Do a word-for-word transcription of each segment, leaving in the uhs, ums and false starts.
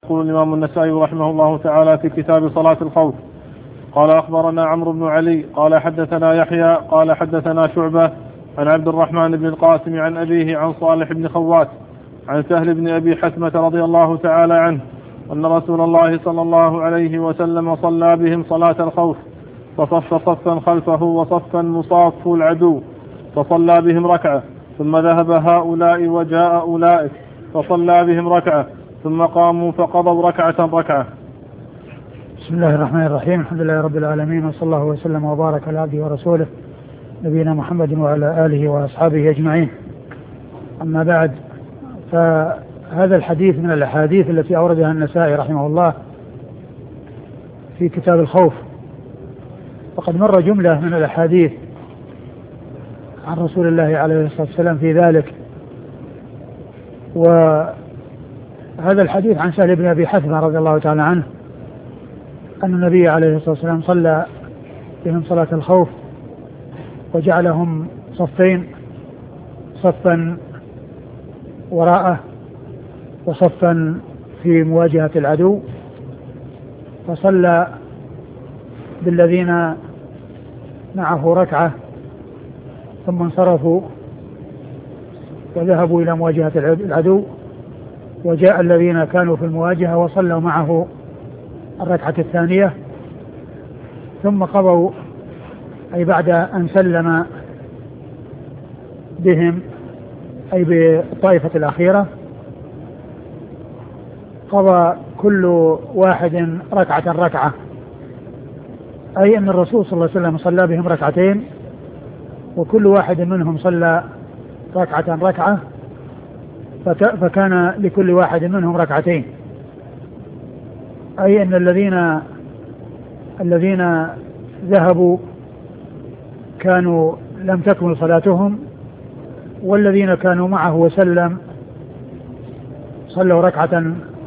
يقول الإمام النسائي رحمه الله تعالى في كتاب صلاة الخوف: قال أخبرنا عمرو بن علي قال حدثنا يحيى قال حدثنا شعبة عن عبد الرحمن بن القاسم عن أبيه عن صالح بن خوات عن سهل بن أبي حثمة رضي الله تعالى عنه أن رسول الله صلى الله عليه وسلم صلى بهم صلاة الخوف، فصف صفا خلفه وصفا مصاف العدو، فصلى بهم ركعة، ثم ذهب هؤلاء وجاء أولئك فصلى بهم ركعة، ثم قاموا فقضوا ركعة ركعة. بسم الله الرحمن الرحيم. الحمد لله رب العالمين، وصلى الله وسلم وبارك على عبده ورسوله نبينا محمد وعلى آله وأصحابه أجمعين. أما بعد، فهذا الحديث من الأحاديث التي أوردها النسائي رحمه الله في كتاب الخوف، وقد مر جملة من الأحاديث عن رسول الله عليه الصلاة والسلام في ذلك. وهذا الحديث عن سهل بن أبي حثمة رضي الله تعالى عنه أن النبي عليه الصلاة والسلام صلى بهم صلاة الخوف وجعلهم صفين، صفا وراءه وصفا في مواجهة العدو، فصلى بالذين معه ركعة ثم انصرفوا وذهبوا إلى مواجهة العدو، وجاء الذين كانوا في المواجهة وصلوا معه الركعة الثانية، ثم قضوا، أي بعد أن سلم بهم أي بالطائفة الأخيرة، قضى كل واحد ركعة ركعة، أي أن الرسول صلى الله عليه وسلم صلى بهم ركعتين، وكل واحد منهم صلى ركعة ركعة، فكان لكل واحد منهم ركعتين، أي أن الذين الذين ذهبوا كانوا لم تكمل صلاتهم، والذين كانوا معه وسلم صلوا ركعة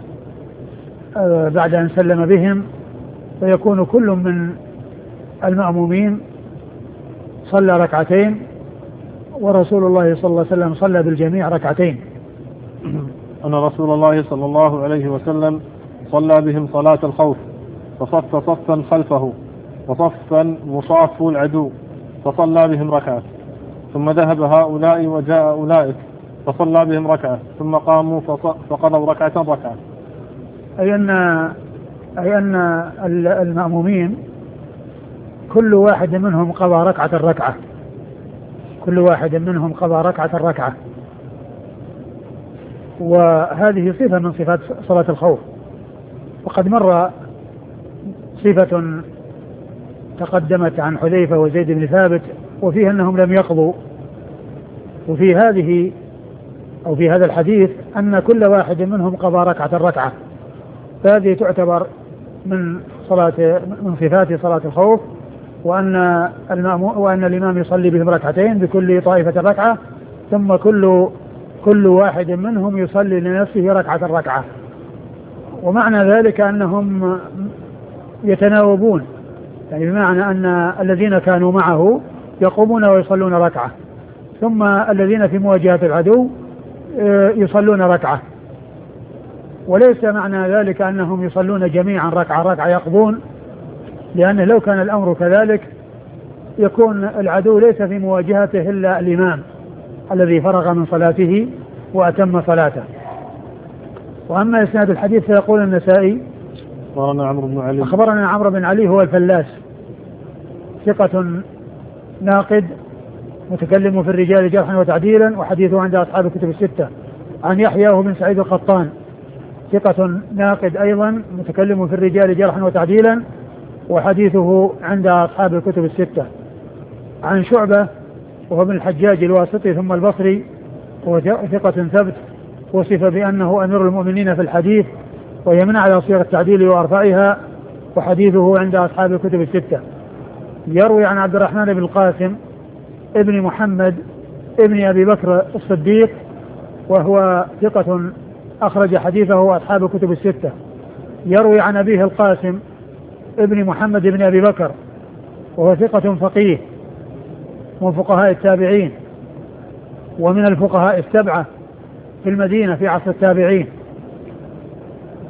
بعد أن سلم بهم، فيكون كل من المأمومين صلى ركعتين، ورسول الله صلى الله عليه وسلم صلى بالجميع ركعتين. أن رسول الله صلى الله عليه وسلم صلى بهم صلاة الخوف، فصف صفا خلفه وصفا مصاف العدو، فصلى بهم ركعة، ثم ذهب هؤلاء وجاء أولئك فصلى بهم ركعة، ثم قاموا فقضوا ركعة ركعة. أي أن أي أن المأمومين كل واحد منهم قضى ركعة ركعة، كل واحد منهم قضى ركعة ركعة، وهذه صفة من صفات صلاة الخوف. وقد مر صفة تقدمت عن حذيفة وزيد بن ثابت وفيها أنهم لم يقضوا، وفي هذه أو في هذا الحديث أن كل واحد منهم قضى ركعة ركعة، فهذه تعتبر من صلاة من صفات صلاة الخوف، وأن المأموم وأن الإمام يصلي بهم ركعتين بكل طائفة ركعة، ثم كل كل واحد منهم يصلي لنفسه ركعة ركعة. ومعنى ذلك أنهم يتناوبون، يعني بمعنى أن الذين كانوا معه يقومون ويصلون ركعة، ثم الذين في مواجهة العدو يصلون ركعة. وليس معنى ذلك أنهم يصلون جميعا ركعة ركعة يقضون، لأنه لو كان الأمر كذلك يكون العدو ليس في مواجهته إلا الإمام الذي فرغ من صلاته وأتم صلاته. وأما إسناد الحديث فيقول النسائي: أخبرنا عمرو بن علي أخبرنا عمرو بن علي هو الفلاس، ثقة ناقد متكلم في الرجال جرحا وتعديلا، وحديثه عند أصحاب الكتب الستة. عن يحيى بن سعيد القطان، ثقة ناقد أيضا متكلم في الرجال جرحا وتعديلا، وحديثه عند أصحاب الكتب الستة. عن شعبة وهو ابن الحجاج الواسطي ثم البصري، وهو ثقة ثبت، وصف بأنه أمير المؤمنين في الحديث، ويمنع على صيغ التعديل وأرفعها، وحديثه عند أصحاب الكتب الستة. يروي عن عبد الرحمن بن القاسم ابن محمد ابن أبي بكر الصديق، وهو ثقة أخرج حديثه أصحاب الكتب الستة. يروي عن أبيه القاسم ابن محمد ابن أبي بكر، وهو ثقة فقيه من فقهاء التابعين ومن الفقهاء السبعة في المدينة في عصر التابعين.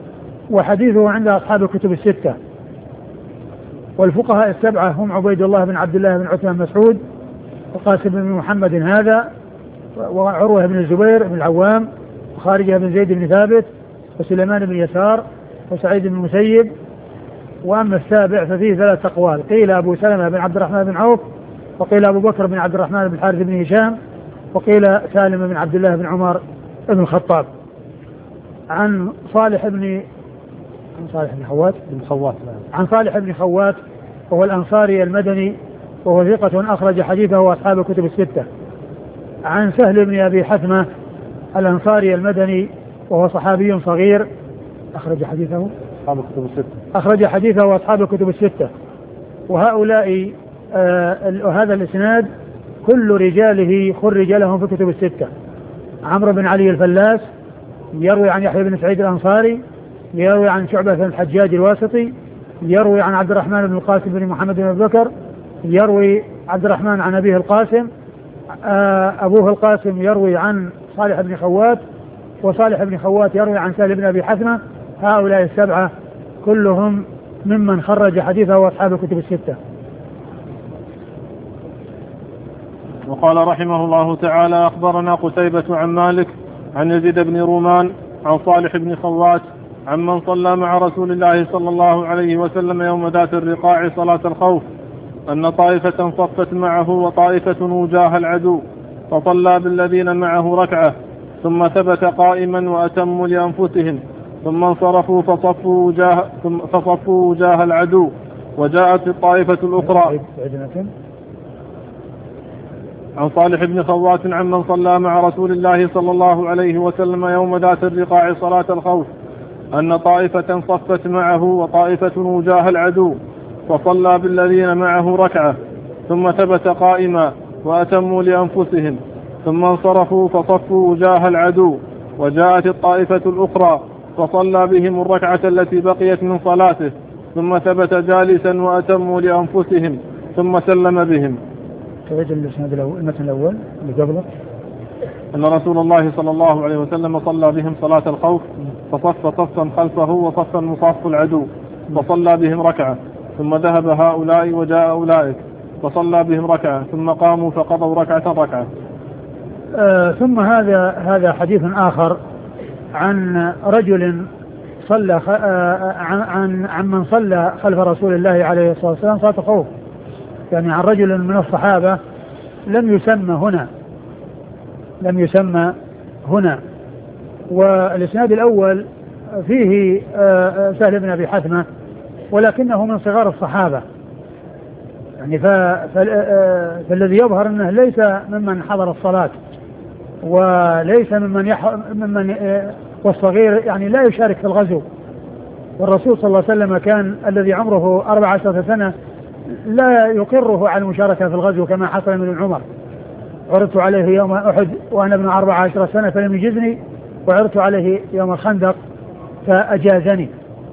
وحديثه عند أصحاب الكتب الستة. والفقهاء السبعة هم عبيد الله بن عبد الله بن عثمان مسعود، وقاسم بن محمد هذا، وعروة بن الزبير بن العوام، وخارجة بن زيد بن ثابت، وسليمان بن يسار، وسعيد بن المسيب. وأما السابع ففيه ثلاث أقوال، قيل أبو سلمة بن عبد الرحمن بن عوف، وقيل أبو بكر بن عبد الرحمن بن الحارث بن هشام، وقيل سالم بن عبد الله بن عمر بن الخطاب. عن صالح بن عن صالح بن خوات بن خوات عن صالح بن خوات وهو الأنصاري المدني، وهو ثقة أخرج حديثه وأصحاب الكتب الستة. عن سهل بن أبي حثمة الأنصاري المدني، وهو صحابي صغير، أخرج حديثه أصحاب الكتب الستة أخرج حديثه وأصحاب الكتب الستة. وهؤلاء آه هذا الإسناد كل رجاله خرج لهم في الكتب الستة. عمرو بن علي الفلاس يروي عن يحيى بن سعيد الأنصاري، يروي عن شعبة بن الحجاج الواسطي، يروي عن عبد الرحمن بن القاسم بن محمد بن أبي بكر، يروي عبد الرحمن عن أبيه القاسم، أبوه القاسم يروي عن صالح بن خوات، وصالح بن خوات يروي عن سهل بن أبي حثمة. هؤلاء السبعة كلهم ممن خرج حديثه وأصحاب الكتب الستة. وقال رحمه الله تعالى: أخبرنا قتيبة عن مالك عن يزيد بن رومان عن صالح بن خوات عمن صلى مع رسول الله صلى الله عليه وسلم يوم ذات الرقاع صلاة الخوف أن طائفة صفت معه وطائفة وجاه العدو، فصلى بالذين معه ركعة ثم ثبت قائما وأتموا لأنفسهم، ثم انصرفوا فصفوا وجاه, فصفوا وجاه العدو، وجاءت الطائفة الأخرى. عن صالح بن خوات عمن صلى مع رسول الله صلى الله عليه وسلم يوم ذات الرقاع صلاة الخوف أن طائفة صفت معه وطائفة وجاه العدو، فصلى بالذين معه ركعة ثم ثبت قائما وأتموا لأنفسهم، ثم انصرفوا فصفوا وجاه العدو، وجاءت الطائفة الأخرى فصلى بهم الركعة التي بقيت من صلاته، ثم ثبت جالسا وأتموا لأنفسهم، ثم سلم بهم. تعيد المتن الأول اللي قبله. أن رسول الله صلى الله عليه وسلم صلى بهم صلاة الخوف فصف صفا خلفه وصفا مصاف العدو، فصلى بهم ركعة، ثم ذهب هؤلاء وجاء أولئك فصلى بهم ركعة، ثم قاموا فقضوا ركعة ركعة. آه ثم هذا هذا حديث آخر عن رجل صلى آه عن عن عن من صلى خلف رسول الله عليه الصلاة والسلام صلاة الخوف، يعني عن رجل من الصحابة لم يسمى هنا لم يسمى هنا والإسناد الأول فيه آه سهل بن أبي حثمة، ولكنه من صغار الصحابة، يعني فالذي يظهر أنه ليس ممن حضر الصلاة، وليس ممن يح... ممن والصغير يعني لا يشارك في الغزو. والرسول صلى الله عليه وسلم كان الذي عمره أربع عشرة سنة لا يقره على المشاركة في الغزو كما حصل من عمر: عرضت عليه يوم أحد وأنا ابن أربع عشرة سنة فلم يجزني، وعرضت عليه يوم الخندق فأجازني.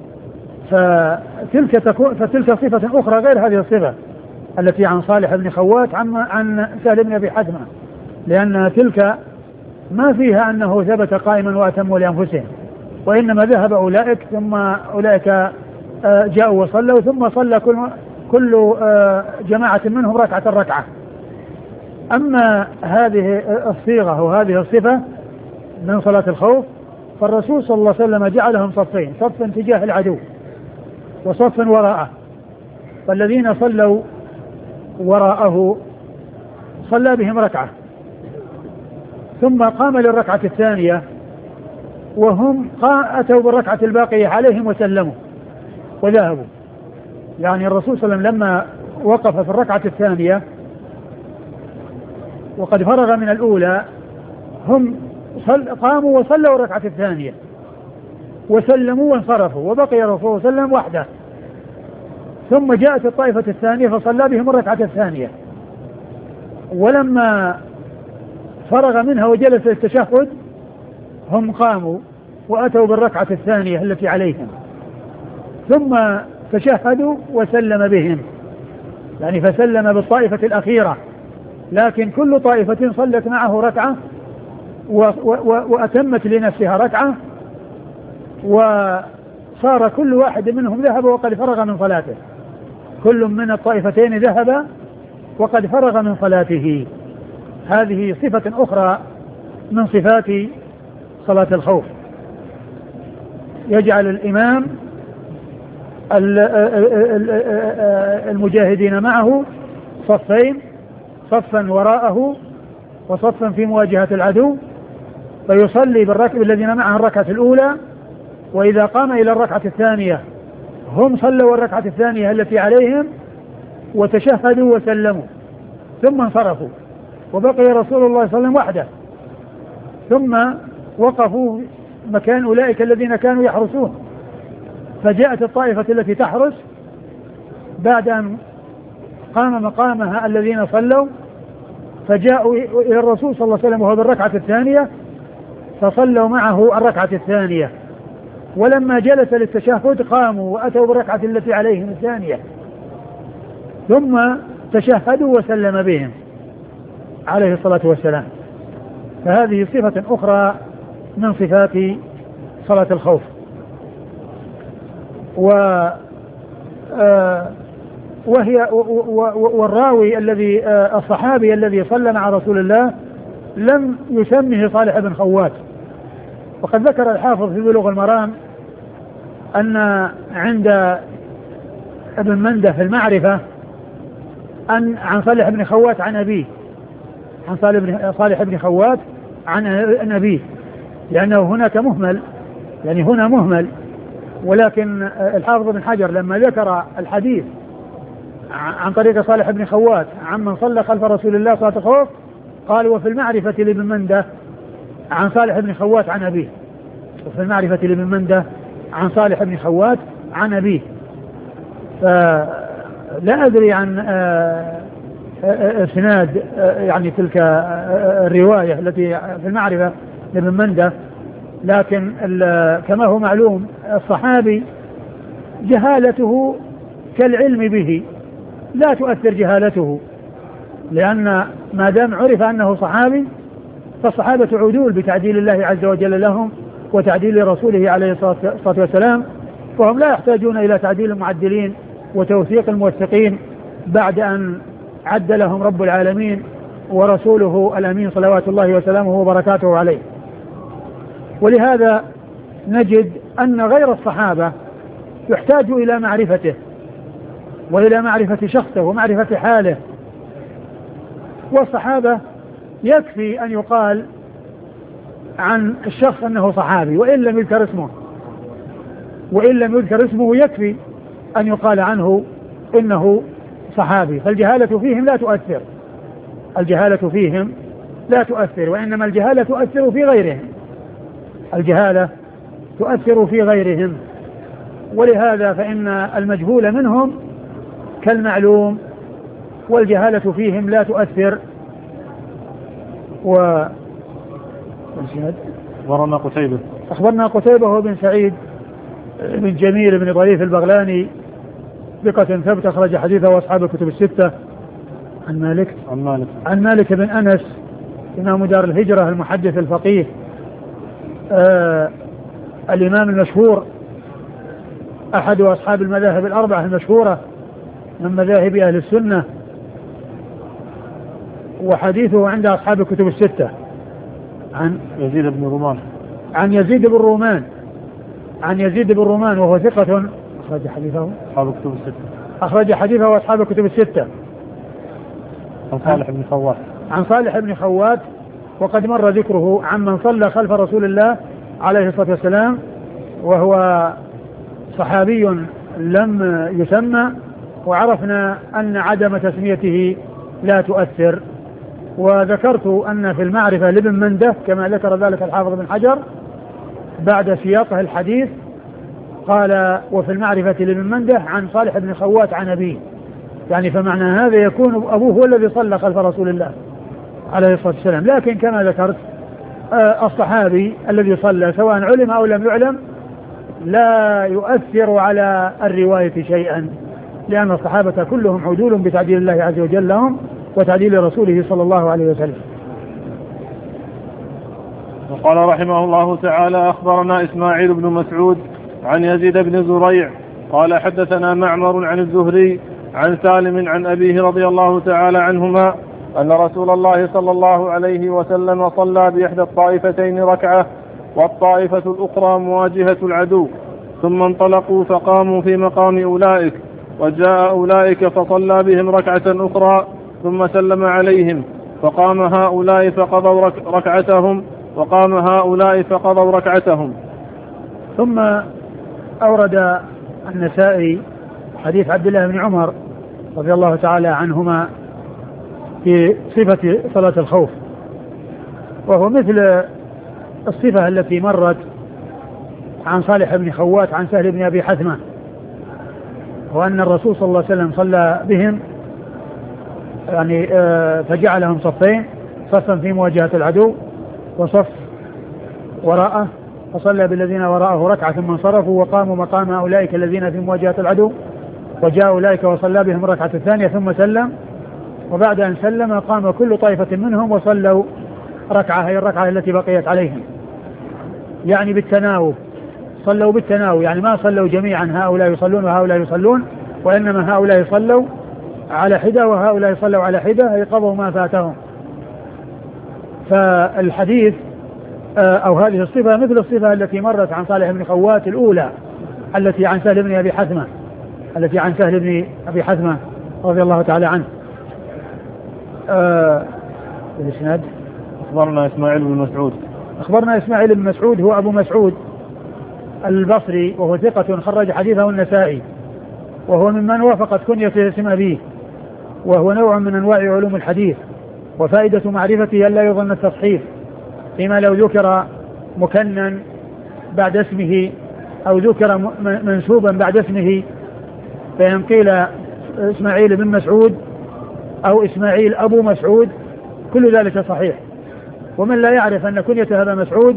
فتلك تكون فتلك صفة أخرى غير هذه الصفة التي عن صالح بن خوات عن عن سهل بن أبي حثمة، لأن تلك ما فيها أنه ثبت قائما وأتموا لأنفسهم، وإنما ذهب أولئك ثم أولئك جاءوا وصلوا، ثم صلى كل كل جماعة منهم ركعة ركعة. أما هذه الصيغة وهذه الصفة من صلاة الخوف فالرسول صلى الله عليه وسلم جعلهم صفين: صف تجاه العدو وصف وراءه، فالذين صلوا وراءه صلى بهم ركعة، ثم قام للركعة الثانية وهم أتوا بالركعة الباقية عليهم وسلموا وذهبوا. يعني الرسول صلى الله عليه وسلم لما وقف في الركعة الثانية وقد فرغ من الأولى هم قاموا وصلوا الركعة الثانية وسلموا وانصرفوا، وبقي الرسول صلى الله عليه وسلم وحده، ثم جاءت الطائفة الثانية فصلى بهم الركعة الثانية، ولما فرغ منها وجلس للتشهد هم قاموا وأتوا بالركعة الثانية التي عليهم، ثم تشهدوا وسلم بهم، يعني فسلم بالطائفة الأخيرة، لكن كل طائفة صلت معه ركعة وأتمت لنفسها ركعة صار كل واحد منهم ذهب وقد فرغ من صلاته، كل من الطائفتين ذهب وقد فرغ من صلاته. هذه صفة أخرى من صفات صلاة الخوف. يجعل الإمام المجاهدين معه صفين، صفا وراءه وصفا في مواجهة العدو، فيصلي بالركب الذين معه الركعة الأولى، وإذا قام إلى الركعة الثانية هم صلوا الركعة الثانية التي عليهم وتشهدوا وسلموا ثم انصرفوا، وبقي رسول الله صلى الله عليه وسلم وحده، ثم وقفوا مكان أولئك الذين كانوا يحرسون، فجاءت الطائفة التي تحرس بعد أن قام مقامها الذين صلوا، فجاءوا إلى الرسول صلى الله عليه وسلم وهو بالركعة الثانية، فصلوا معه الركعة الثانية، ولما جلس للتشهد قاموا وأتوا بالركعة التي عليهم الثانية، ثم تشهدوا وسلم بهم عليه الصلاة والسلام. فهذه صفة أخرى من صفات صلاة الخوف. و وهي والراوي الذي الصحابي الذي صلى مع رسول الله لم يسمه صالح بن خوات. وقد ذكر الحافظ في بلوغ المرام أن عند ابن منده في المعرفة أن عن صالح بن خوات عن أبيه، عن صالح بن خوات عن أبيه، لأنه هناك مهمل، يعني هنا مهمل. ولكن الحافظ بن حجر لما ذكر الحديث عن طريق صالح بن خوات عمن صلى خلف رسول الله صلاة الخوف قال وفي المعرفة لابن منده عن صالح بن خوات عن أبيه، وفي المعرفة لابن منده عن صالح بن خوات عن أبيه. فلا أدري عن اسناد يعني تلك الرواية التي في المعرفة لابن منده، لكن كما هو معلوم الصحابي جهالته كالعلم به، لا تؤثر جهالته، لأن ما دام عرف أنه صحابي فالصحابة عدول بتعديل الله عز وجل لهم وتعديل رسوله عليه الصلاة والسلام، فهم لا يحتاجون إلى تعديل المعدلين وتوثيق الموثقين بعد أن عد لهم رب العالمين ورسوله الأمين صلوات الله وسلامه وبركاته عليه. ولهذا نجد أن غير الصحابة يحتاج إلى معرفته وإلى معرفة شخصه ومعرفة حاله، والصحابة يكفي أن يقال عن الشخص أنه صحابي وإن لم يذكر اسمه، وإن لم يذكر اسمه يكفي أن يقال عنه إنه صحابي. فالجهالة فيهم لا تؤثر، الجهالة فيهم لا تؤثر، وإنما الجهالة تؤثر في غيرهم، الجهالة تؤثر في غيرهم. ولهذا فإن المجهول منهم كالمعلوم، والجهالة فيهم لا تؤثر. و أخبرنا قتيبة أخبرنا قتيبة بن سعيد بن جميل بن ضريف البغلاني ثقة ثبت أخرج حديثه وأصحاب الكتب الستة. عن مالك عن مالك عن مالك بن أنس إمام دار الهجرة المحدث الفقيه آه الإمام المشهور، أحد أصحاب المذاهب الأربعة المشهورة من مذاهب أهل السنة، وحديثه عند أصحاب الكتب الستة. عن يزيد بن رومان عن يزيد بن رومان عن يزيد بن رومان وهو ثقة أخرج حديثه أصحاب الكتب الستة أخرج حديثه وأصحاب الكتب الستة. عن صالح بن خوات عن صالح بن خوات وقد مر ذكره عمن صلى خلف رسول الله عليه الصلاة والسلام، وهو صحابي لم يسمى، وعرفنا أن عدم تسميته لا تؤثر. وذكرت أن في المعرفة لابن منده كما ذكر ذلك الحافظ بن حجر بعد سياقه الحديث قال وفي المعرفة لابن منده عن صالح بن خوات عن أبيه، يعني فمعنى هذا يكون أبوه هو الذي صلى خلف رسول الله عليه الصلاة والسلام. لكن كما ذكرت آه الصحابي الذي صلى سواء علم أو لم يعلم لا يؤثر على الرواية شيئا، لأن الصحابة كلهم عدول بتعديل الله عز وجل لهم وتعديل رسوله صلى الله عليه وسلم. وقال رحمه الله تعالى أخبرنا إسماعيل بن مسعود عن يزيد بن زريع قال حدثنا معمر عن الزهري عن سالم عن أبيه رضي الله تعالى عنهما أن رسول الله صلى الله عليه وسلم صلى بإحدى الطائفتين ركعة والطائفة الأخرى مواجهة العدو، ثم انطلقوا فقاموا في مقام أولئك، وجاء أولئك فصلى بهم ركعة أخرى ثم سلم عليهم، فقام هؤلاء فقضوا ركعتهم وقام هؤلاء فقضوا ركعتهم. ثم أورد النسائي حديث عبد الله بن عمر رضي الله تعالى عنهما في صفة صلاة الخوف، وهو مثل الصفة التي مرت عن صالح بن خوات عن سهل بن أبي حثمة، وأن الرسول صلى الله عليه وسلم صلى بهم يعني فجعلهم صفين، صفا في مواجهة العدو وصف وراءه، فصلى بالذين وراءه ركعة ثم انصرفوا وقاموا مقام أولئك الذين في مواجهة العدو، وجاء أولئك وصلى بهم ركعة الثانية ثم سلم، وبعد أن سلم قام كل طائفة منهم وصلوا ركعة، هي الركعة التي بقيت عليهم، يعني بالتناوب، صلوا بالتناوب، يعني ما صلوا جميعا هؤلاء يصلون وهؤلاء يصلون، وإنما هؤلاء صلوا على حدة وهؤلاء صلوا على حدة، أي قضوا ما فاتهم. فالحديث أو هذه الصفة مثل الصفة التي مرت عن صالح بن خوات الأولى التي عن سهل بن أبي حثمة التي عن سهل بن أبي حثمة رضي الله تعالى عنه. آه الإسناد أخبرنا إسماعيل بن مسعود أخبرنا إسماعيل بن مسعود هو أبو مسعود البصري، وهو ثقة خرج حديثه النسائي، وهو ممن وافقت كنيته اسم أبيه، وهو نوع من أنواع علوم الحديث، وفائدة معرفته ألا يظن التصحيف، فيما لو ذكر مكنن بعد اسمه أو ذكر منسوبا بعد اسمه، فإن قيل إسماعيل بن مسعود أو إسماعيل أبو مسعود كل ذلك صحيح. ومن لا يعرف أن كنية هذا مسعود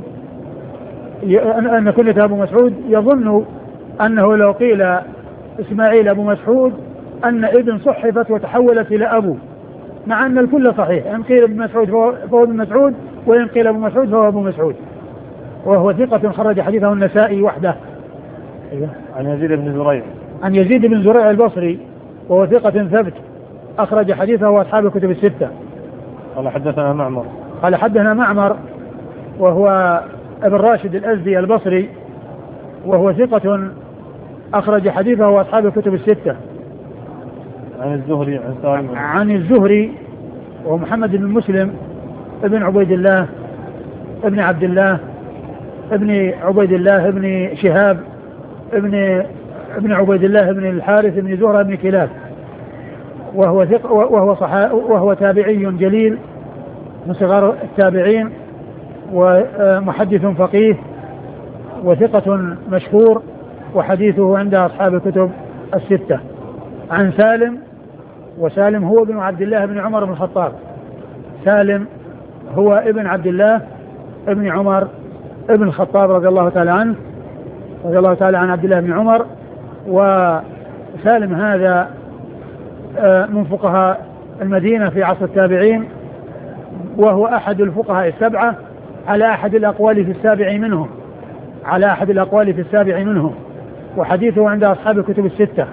أن كنية أبو مسعود يظن أنه لو قيل إسماعيل أبو مسعود أن ابن صحفت وتحولت إلى أبو، مع أن الكل صحيح، إن قيل ابن مسعود فهو ابن مسعود، وإن قيل أبو مسعود فهو أبو مسعود، وهو ثقة خرج حديثه النسائي وحده. عن يزيد بن زريع عن يزيد بن زريع البصري، وهو ثقة ثبت أخرج حديثه أصحاب الكتب الستة. قال حدثنا معمر قال حدثنا معمر وهو ابن راشد الأزدي البصري، وهو ثقة أخرج حديثه أصحاب الكتب الستة. عن الزهري عن سالم عن الزهري ومحمد بن مسلم ابن عبيد الله ابن عبد الله ابن عبيد الله ابن شهاب ابن ابن عبيد الله ابن الحارث ابن زهرة ابن كلاب، وهو ثق وهو صحا وهو تابعي جليل من صغار التابعين، ومحدث فقيه وثقة مشهور، وحديثه عند أصحاب الكتب الستة. عن سالم، وسالم هو ابن عبد الله بن عمر بن الخطاب، سالم هو ابن عبد الله ابن عمر ابن الخطاب رضي الله تعالى عنه رضي الله تعالى عن عبد الله بن عمر. وسالم هذا من فقهاء المدينة في عصر التابعين، وهو أحد الفقهاء السبعة على أحد الأقوال في السابع منهم على أحد الأقوال في السابع منهم وحديثه عند أصحاب الكتب الستة.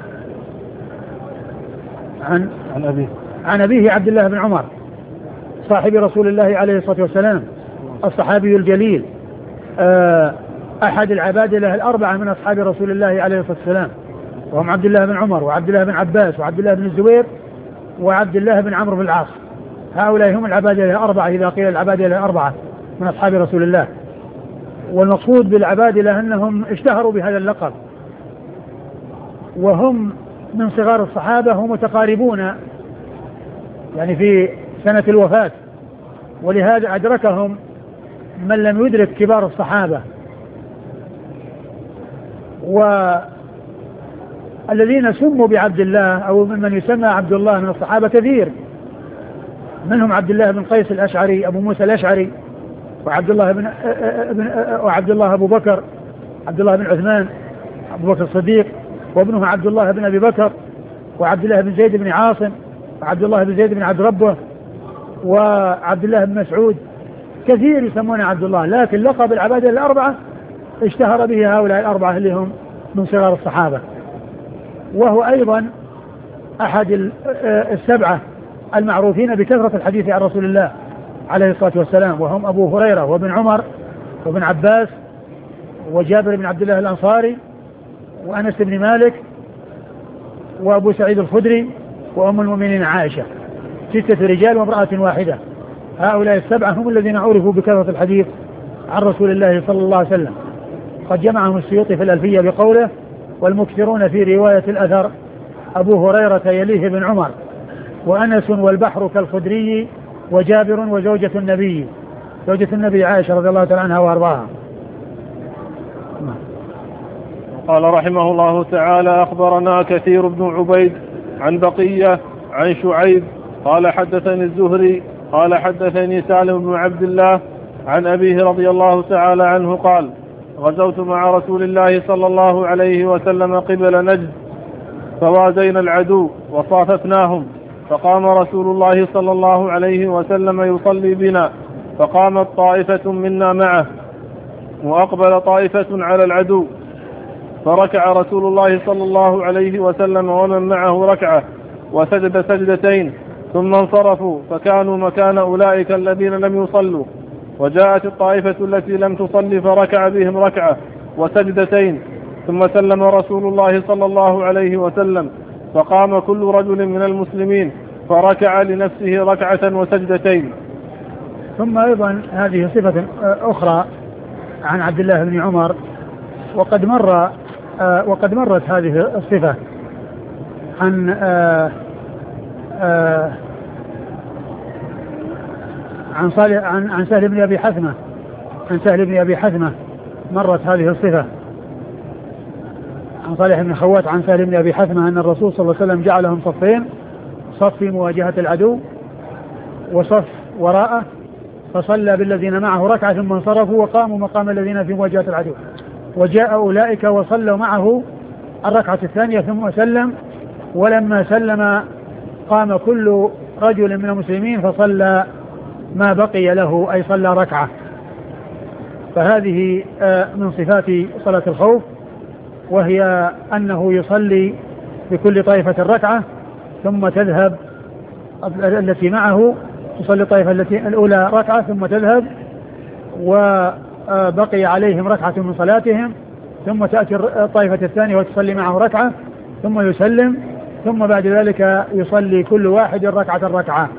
عن عن أبيه عن أبيه عبد الله بن عمر صاحب رسول الله عليه الصلاة والسلام، الصحابي الجليل، أحد العبادلة الأربعة من أصحاب رسول الله عليه الصلاة والسلام، وهم عبد الله بن عمر وعبد الله بن عباس وعبد الله بن الزبير وعبد الله بن عمرو بن العاص. هؤلاء هم العبادلة الأربعة إذا قيل العبادلة الأربعة من أصحاب رسول الله. والمقصود بالعبادلة أنهم اشتهروا بهذا اللقب، وهم من صغار الصحابة ومتقاربون يعني في سنة الوفاة، ولهذا أدركهم من لم يدرك كبار الصحابة. والذين سموا بعبد الله أو ممن يسمى عبد الله من الصحابة كثير، منهم عبد الله بن قيس الأشعري أبو موسى الأشعري، وعبد الله بن وعبد الله أبو بكر عبد الله بن عثمان أبو بكر الصديق، وابنه عبد الله بن أبي بكر، وعبد الله بن زيد بن عاصم، وعبد الله بن زيد بن عبد ربه، وعبد الله بن مسعود. كثير يسمون عبد الله، لكن لقب العبادة الأربعة اشتهر به هؤلاء الأربعة اللي هم من صغار الصحابة، وهو أيضا أحد السبعة المعروفين بكثرة الحديث عن رسول الله عليه الصلاة والسلام، وهم أبو هريرة وابن عمر وابن عباس وجابر بن عبد الله الأنصاري وأنس بن مالك وأبو سعيد الخدري وأم المؤمنين عائشة، ستة رجال وامرأة واحدة. هؤلاء السبعة هم الذين عرفوا بكثرة الحديث عن رسول الله صلى الله عليه وسلم. قد جمعهم السيوطي في الألفية بقوله: والمكثرون في رواية الأثر أبو هريرة يليه بن عمر وأنس والبحر كالخدري وجابر وزوجة النبي زوجة النبي عائشة رضي الله تعالى عنها وأرضاها. قال رحمه الله تعالى: أخبرنا كثير بن عبيد عن بقية عن شعيب قال حدثني الزهري قال حدثني سالم بن عبد الله عن أبيه رضي الله تعالى عنه قال: غزوت مع رسول الله صلى الله عليه وسلم قبل نجد فوازينا العدو وصافتناهم، فقام رسول الله صلى الله عليه وسلم يصلي بنا، فقامت طائفة منا معه وأقبل طائفة على العدو، فركع رسول الله صلى الله عليه وسلم ومن معه ركعة وسجد سجدتين ثم انصرفوا، فكانوا مكان أولئك الذين لم يصلوا. وجاءت الطائفة التي لم تصلي فركع بهم ركعة وسجدتين ثم سلم رسول الله صلى الله عليه وسلم، فقام كل رجل من المسلمين فركع لنفسه ركعة وسجدتين. ثم أيضا هذه صفة أخرى عن عبد الله بن عمر، وقد مر وقد مرت هذه الصفة عن آآ آآ عن صالح عن عن سهل بن أبي حثمة عن سهل بن أبي حثمة مرت هذه الصفة عن صالح بن خوات عن سهل بن أبي حثمة أن الرسول صلى الله عليه وسلم جعلهم صفين، صف في مواجهة العدو وصف وراءه، فصلى بالذين معه ركعة ثم انصرفوا وقاموا مقام الذين في مواجهة العدو، وجاء أولئك وصلوا معه الركعة الثانية ثم سلم، ولما سلم قام كل رجل من المسلمين فصلى ما بقي له، أي صلى ركعة. فهذه من صفات صلاة الخوف، وهي أنه يصلي بكل طائفة ركعة ثم تذهب التي معه، تصلي الطائفة التي الأولى ركعة ثم تذهب وبقي عليهم ركعة من صلاتهم، ثم تأتي الطائفة الثانية وتصلي معه ركعة ثم يسلم، ثم بعد ذلك يصلي كل واحد ركعة ركعة.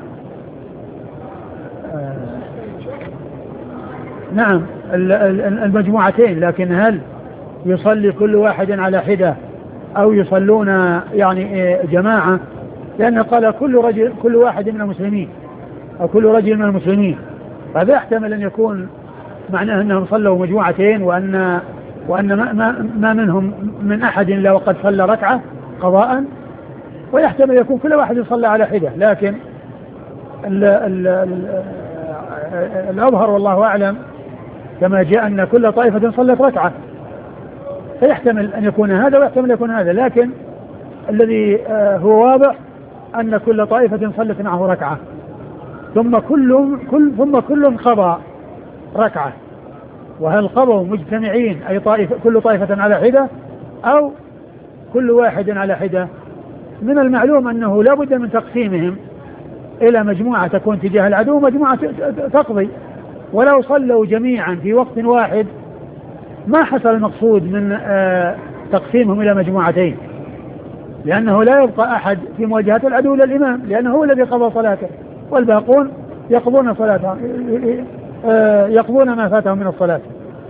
نعم المجموعتين، لكن هل يصلي كل واحد على حدة أو يصلون يعني جماعة؟ لأنه قال كل رجل كل واحد من المسلمين أو كل رجل من المسلمين، فهذا يحتمل أن يكون معناه أنهم صلوا مجموعتين، وأن وأن ما, ما, ما منهم من أحد إلا وقد صلى ركعة قضاء، ويحتمل يكون كل واحد يصلى على حدة. لكن ال ال ال الأظهر والله أعلم كما جاء أن كل طائفة صلت ركعة، فيحتمل أن يكون هذا ويحتمل يكون هذا، لكن الذي هو واضح أن كل طائفة صلت معه ركعة ثم كل كل ثم كل قضى ركعة. وهل قضوا مجتمعين أي طائفة كل طائفة على حدة أو كل واحد على حدة؟ من المعلوم أنه لا بد من تقسيمهم إلى مجموعة تكون تجاه العدو ومجموعة تقضي، ولو صلوا جميعا في وقت واحد ما حصل المقصود من تقسيمهم إلى مجموعتين، لأنه لا يبقى أحد في مواجهة العدو إلا الإمام، لأنه هو الذي قضى صلاته، والباقون يقضون صلاتهم يقضون ما فاتهم من الصلاة.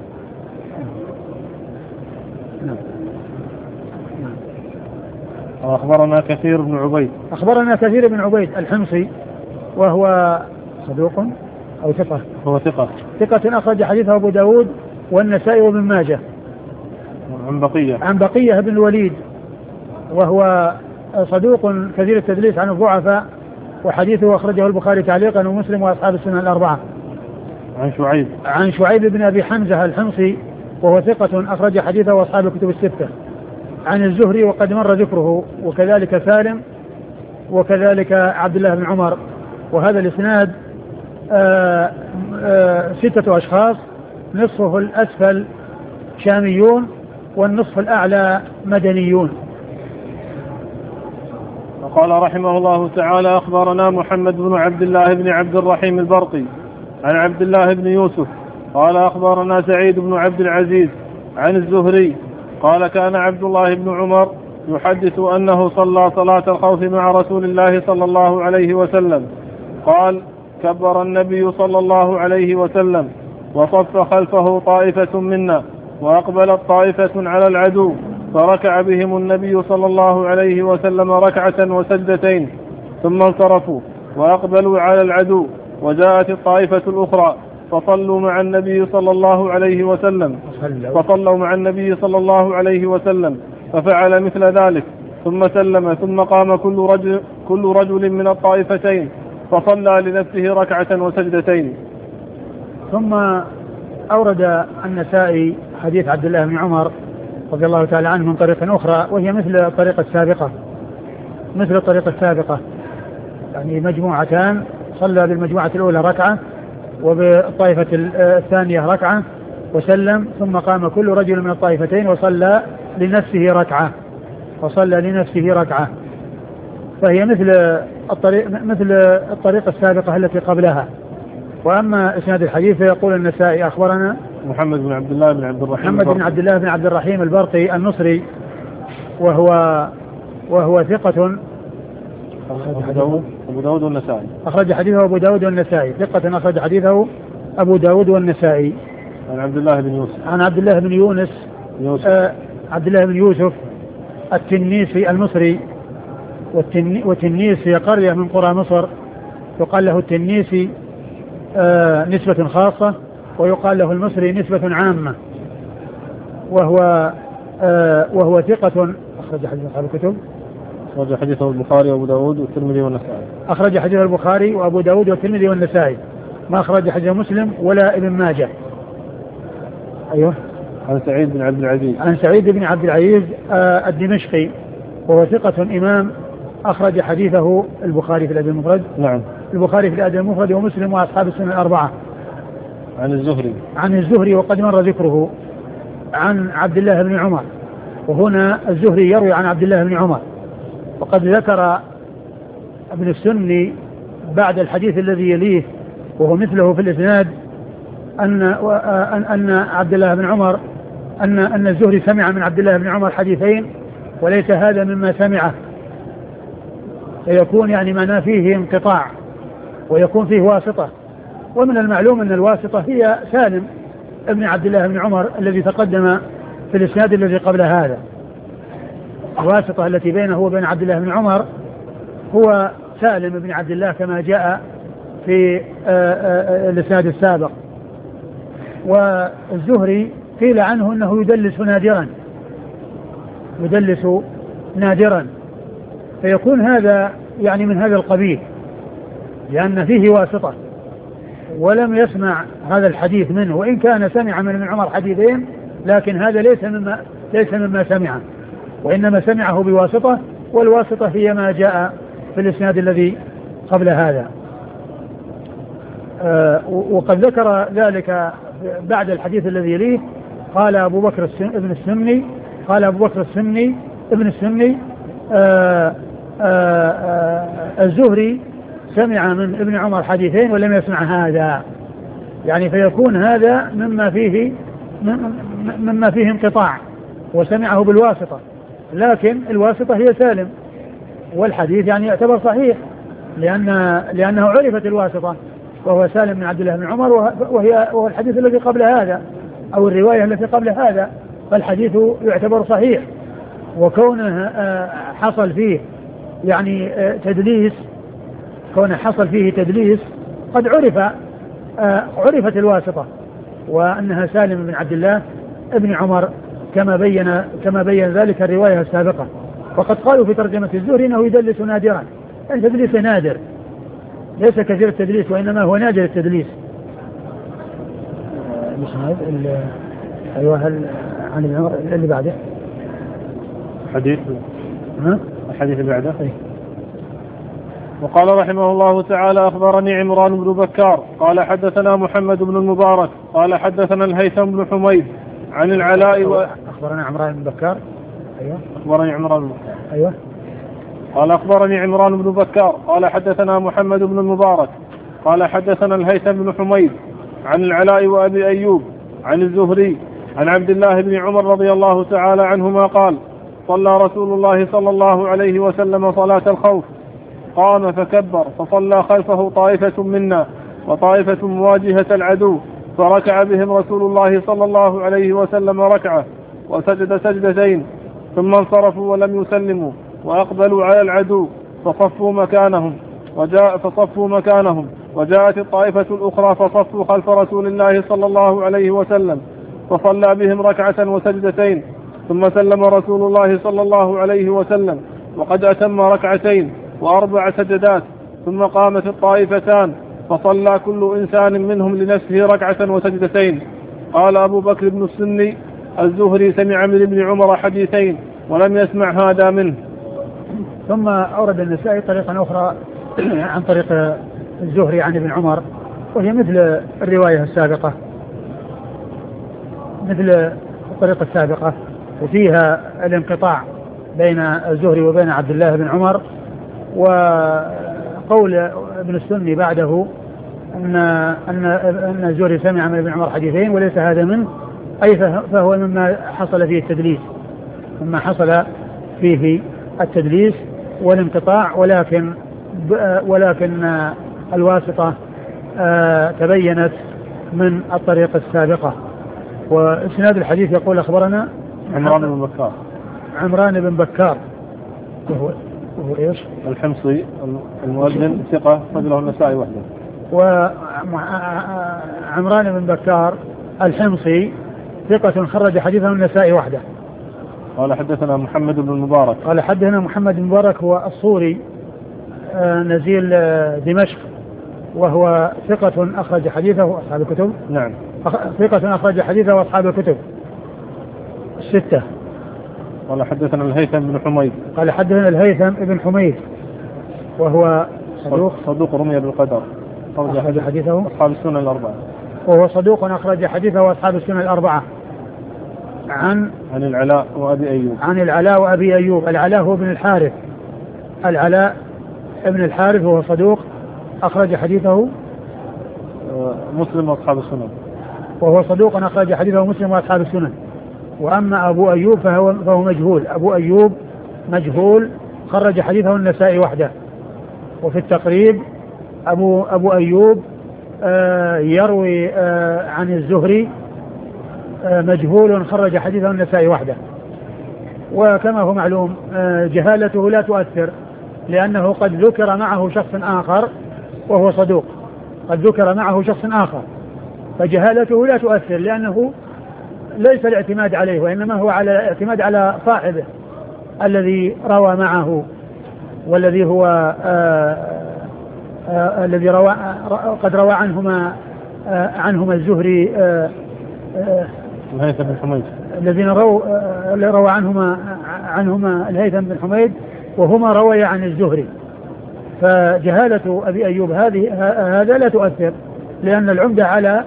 أخبرنا كثير بن عبيد أخبرنا كثير بن عبيد الحمصي، وهو صدوق أو ثقة هو ثقة ثقة أخرج حديثه أبو داود والنسائي وابن ماجه. عن بقية عن بقية بن الوليد، وهو صدوق كثير التدليس عن الضعفاء، وحديثه أخرجه البخاري تعليقا ومسلم وأصحاب السنن الأربعة. عن شعيب عن شعيب بن أبي حمزة الحمصي، وهو ثقة أخرج حديثه وأصحاب الكتب الستة. عن الزهري وقد مر ذكره، وكذلك سالم، وكذلك عبد الله بن عمر. وهذا الإسناد آآ آآ ستة أشخاص، نصفه الأسفل شاميون والنصف الأعلى مدنيون. وقال رحمه الله تعالى: أخبرنا محمد بن عبد الله بن عبد الرحيم البرقي عن عبد الله بن يوسف قال أخبرنا سعيد بن عبد العزيز عن الزهري قال: كان عبد الله بن عمر يحدث أنه صلى صلاة الخوف مع رسول الله صلى الله عليه وسلم. قال: كبر النبي صلى الله عليه وسلم وصف خلفه طائفة منا وأقبلت طائفة على العدو فركع بهم النبي صلى الله عليه وسلم ركعة وسجدتين ثم انصرفوا وأقبلوا على العدو وجاءت الطائفة الأخرى فصلوا مع النبي صلى الله عليه وسلم فصلوا مع النبي صلى الله عليه وسلم ففعل مثل ذلك ثم سلم ثم قام كل رجل, كل رجل من الطائفتين فصلى لنفسه ركعة وسجدتين. ثم أورد النسائي حديث عبد الله بن عمر رضي الله تعالى عنه من طريقة أخرى وهي مثل الطريقة السابقة مثل الطريقة السابقة يعني مجموعتان، صلى بالمجموعة الأولى ركعة وبالطائفة الثانية ركعة وسلم ثم قام كل رجل من الطائفتين وصلى لنفسه ركعة وصلى لنفسه ركعة فهي مثل الطريق مثل الطريقة السابقة التي قبلها. وأما إسناد الحديث فيقول النسائي: أخبرنا محمد بن عبد الله بن عبد الرحيم محمد بن عبد الله بن عبد الرحيم البرقي النصري وهو وهو ثقة أبو داود والنسائي أخرج حديثه أبو داود والنسائي ثقة أخرج حديثه أبو داود والنسائي. عن عبد الله بن يوسف عن عبد الله بن يونس يوسف آه عبد الله بن يوسف التنيسي المصري، والتنيس هي قرية من قرى مصر يقال له التنيسي آه نسبة خاصة ويقال له المصري نسبة عامة، وهو آه وهو ثقة أخرج حديث أصحاب الكتب أخرج حديثه البخاري وأبو داود والترمذي والنسائي أخرج حديث البخاري وأبو داود والترمذي والنسائي ما أخرج حديث مسلم ولا ابن ماجه. أيوه. عن سعيد بن عبد العزيز عن سعيد بن عبد العزيز آه الدمشقي وهو ثقة إمام أخرج حديثه البخاري في الأدب المفرد. نعم. البخاري في الأدب المفرد ومسلم وأصحاب السنة الأربعة. عن الزهري عن الزهري وقد مر ذكره عن عبد الله بن عمر، وهنا الزهري يروي عن عبد الله بن عمر، وقد ذكر ابن السني بعد الحديث الذي يليه وهو مثله في الإسناد أن أن عبد الله بن عمر أن أن الزهري سمع من عبد الله بن عمر حديثين وليس هذا مما سمعه، فيكون يعني معناه فيه انقطاع ويكون فيه واسطة. ومن المعلوم أن الواسطة هي سالم ابن عبد الله بن عمر الذي تقدم في الإسناد الذي قبل هذا. الواسطة التي بينه وبين عبد الله بن عمر هو سالم بن عبد الله كما جاء في الإسناد السابق. والزهري قيل عنه أنه يدلس نادرا يدلس نادرا فيكون هذا يعني من هذا القبيل لأن فيه واسطة ولم يسمع هذا الحديث منه، وإن كان سمع من ابن عمر حديثين لكن هذا ليس مما ليس مما سمعه وإنما سمعه بواسطة، والواسطة هي ما جاء في الإسناد الذي قبل هذا. آه وقد ذكر ذلك بعد الحديث الذي يليه قال أبو بكر ابن السني قال أبو بكر السني ابن السني آه آه آه الزهري سمع من ابن عمر حديثين ولم يسمع هذا، يعني فيكون هذا مما فيه مما فيه انقطاع وسمعه بالواسطة، لكن الواسطة هي سالم والحديث يعني يعتبر صحيح لأن لأنه عرفت الواسطة وهو سالم بن عبد الله بن عمر وهي وهو الحديث الذي قبل هذا أو الرواية التي قبل هذا، فالحديث يعتبر صحيح. وكونه حصل فيه يعني تدليس كونه حصل فيه تدليس قد عرف عرفت الواسطة وأنها سالم بن عبد الله ابن عمر كما بين كما بين ذلك الرواية السابقة. وقد قالوا في ترجمة الزهري أنه يدلس نادرا، التدليس نادر ليس كثير التدليس وإنما هو نادر التدليس. أيوة هل عن ابن عمر اللي بعده حديث ها الحديث اللي بعده. وقال رحمه الله تعالى: أخبرني عمران بن بكار قال حدثنا محمد بن المبارك قال حدثنا الهيثم بن حميد عن العلاء و... أخبرنا عمران بن بكار. أيوة. أخبرني عمران بن بكار. أيوة. قال أخبرني عمران بن بكار قال حدثنا محمد بن المبارك قال حدثنا الهيثم بن حميد عن العلاء وأبي أيوب عن الزهري عن عبد الله بن عمر رضي الله تعالى عنهما قال صلى رسول الله صلى الله عليه وسلم صلاة الخوف قام فكبر فصلى خلفه طائفة منا وطائفة مواجهة العدو فركع بهم رسول الله صلى الله عليه وسلم ركعة وسجد سجدتين ثم انصرفوا ولم يسلموا وأقبلوا على العدو فصفوا مكانهم وجاء فصفوا مكانهم وجاءت الطائفة الأخرى فصفوا خلف رسول الله صلى الله عليه وسلم فصلى بهم ركعة وسجدتين ثم سلم رسول الله صلى الله عليه وسلم وقد أتم ركعتين وأربع سجدات ثم قامت الطائفتان فصلى كل إنسان منهم لنفسه ركعة وسجدتين. قال أبو بكر بن السني الزهري سمع من ابن عمر حديثين ولم يسمع هذا منه. ثم أورد النسائي طريقا أخرى عن طريق الزهري عن ابن عمر وهي مثل الرواية السابقة مثل الطريقة السابقة وفيها الانقطاع بين الزهري وبين عبد الله بن عمر. وقول ابن السني بعده أن أن أن الزهري سمع من ابن عمر حديثين وليس هذا منه أي فهو مما حصل فيه التدليس مما حصل فيه التدليس والانقطاع ولكن ولكن الواسطة تبينت من الطريقة السابقة. وإسناد الحديث يقول أخبرنا عمران بن بكار عمران بن بكار وهو وهو إيش الحمصي المؤذن ثقة رجله النسائي وحده. وعمران بن بكار الحمصي ثقة خرج حديثه النسائي وحده. قال حدثنا محمد بن المبارك قال حدثنا محمد بن المبارك هو الصوري نزيل دمشق وهو ثقة أخرج حديثه أصحاب الكتب. نعم. ثقة أخرج حديثه أصحاب الكتب الستة. قال حدثنا الهيثم بن حميد قال حدثنا الهيثم بن حميد وهو صدوق صدوق رمي بالقدر أخرج حديثه أصحاب السنن الأربعة. وهو صدوق أخرج حديثه أصحاب السنن الأربعة. عن عن العلاء وأبي أيوب عن العلاء وأبي أيوب. العلاء هو ابن الحارث العلاء ابن الحارث وهو صدوق أخرج حديثه مسلم وأصحاب السنن وهو صدوق أخرج حديثه مسلم وأصحاب السنن. وأما أبو أيوب فهو, فهو مجهول. أبو أيوب مجهول خرج حديثه النسائي وحده. وفي التقريب أبو, أبو أيوب آه يروي آه عن الزهري آه مجهول خرج حديثه النسائي وحده. وكما هو معلوم آه جهالته لا تؤثر لأنه قد ذكر معه شخص آخر وهو صدوق قد ذكر معه شخص آخر فجهالته لا تؤثر لأنه ليس الاعتماد عليه وإنما هو على الاعتماد على صاحبه الذي روى معه والذي هو آآ آآ الذي روى قد روى عنهما عنهما الزهري الهيثم بن حميد الذين رووا روى عنهما عنهما الهيثم بن حميد وهما روي عن الزهري. فجهالة أبي أيوب هذه هذا لا تؤثر لأن العمدة على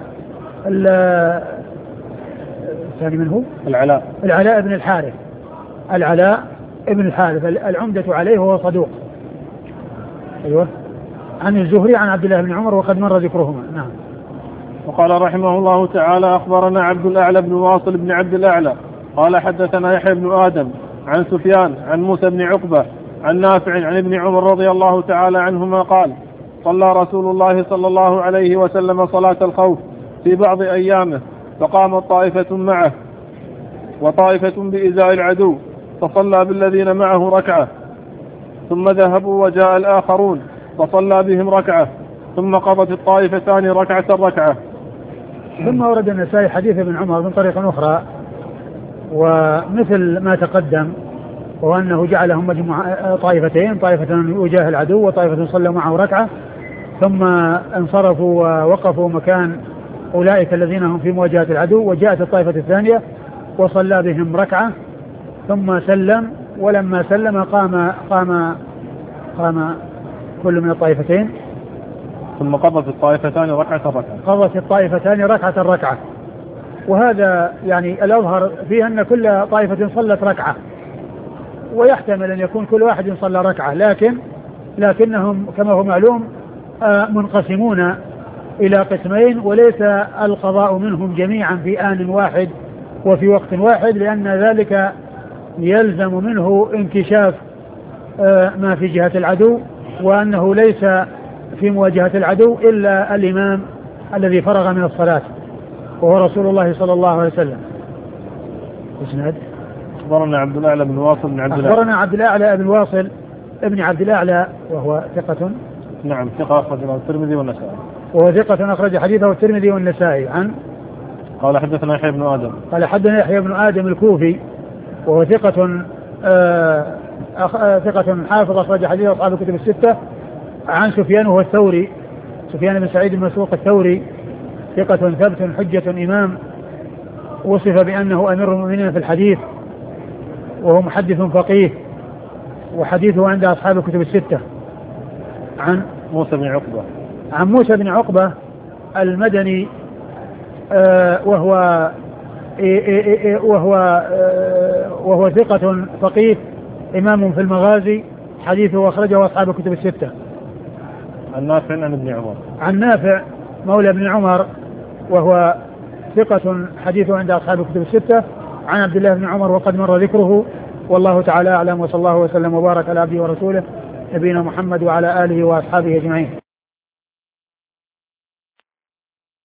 الثاني من هو العلاء العلاء بن الحارث العلاء ابن الحارث العمدة عليه وهو صدوق. أيوة. عن الزهري عن عبد الله بن عمر وقد مر ذكرهما. نعم. وقال رحمه الله تعالى أخبرنا عبد الأعلى بن واصل بن عبد الأعلى قال حدثنا يحيى بن آدم عن سفيان عن موسى بن عقبة عن نافع عن ابن عمر رضي الله تعالى عنهما قال صلى رسول الله صلى الله عليه وسلم صلاة الخوف في بعض أيامه فقامت طائفة معه وطائفة بإزاء العدو فصلى بالذين معه ركعة ثم ذهبوا وجاء الآخرون فصلى بهم ركعة ثم قضت الطائفتان ركعة ركعة. ثم ورد النسائي حديث ابن عمر من طريق أخرى ومثل ما تقدم وأنه جعلهم مجموعة طائفتين طائفة وجاه العدو وطائفة صلوا معه ركعة ثم انصرفوا ووقفوا مكان أولئك الذين هم في مواجهة العدو وجاءت الطائفة الثانية وصلى بهم ركعة ثم سلم ولما سلم قام قام قام كل من الطائفتين ثم قضت الطائفتان ركعة ركعة قضت الطائفتان ركعة ركعة وهذا يعني الأظهر فيه أن كل طائفة صلت ركعة، ويحتمل أن يكون كل واحد صلى ركعة، لكن لكنهم كما هو معلوم منقسمون إلى قسمين، وليس القضاء منهم جميعا في آن واحد وفي وقت واحد، لأن ذلك يلزم منه انكشاف ما في جهة العدو، وأنه ليس في مواجهة العدو إلا الإمام الذي فرغ من الصلاة وهو رسول الله صلى الله عليه وسلم. اسناد أخبرنا عبد الأعلى بن واصل بن عبد الأعلى أخبرنا عبد الأعلى بن واصل ابن عبد الأعلى وهو ثقة. نعم ثقة أخرجه الترمذي والنسائي. وهو ثقة أخرج حديثه الترمذي والنسائي. عن قال حدثنا يحيى بن آدم قال حدثنا يحيى بن آدم الكوفي وهو ثقة آه أخ... ثقة حافظ أخرج حديثه أصحاب الكتب الستة. عن سفيان وهو الثوري سفيان بن سعيد بن مسروق الثوري ثقة ثبت حجة إمام، وصف بأنه أمير المؤمنين في الحديث، وهو محدث فقيه، وحديثه عند أصحاب الكتب الستة. عن موسى بن عقبة عن موسى بن عقبة المدني آه وهو إيه إيه إيه وهو آه وهو ثقة فقيه إمام في المغازي، حديثه أخرجه أصحاب الكتب الستة. عن نافع عن ابن عمر عن نافع مولى ابن عمر وهو ثقة حديثه عند أصحاب الكتب الستة. عن عبد الله بن عمر وقد مر ذكره، والله تعالى أعلم، وصلى الله وسلم وبارك على عبده ورسوله نبينا محمد وعلى آله وأصحابه أجمعين.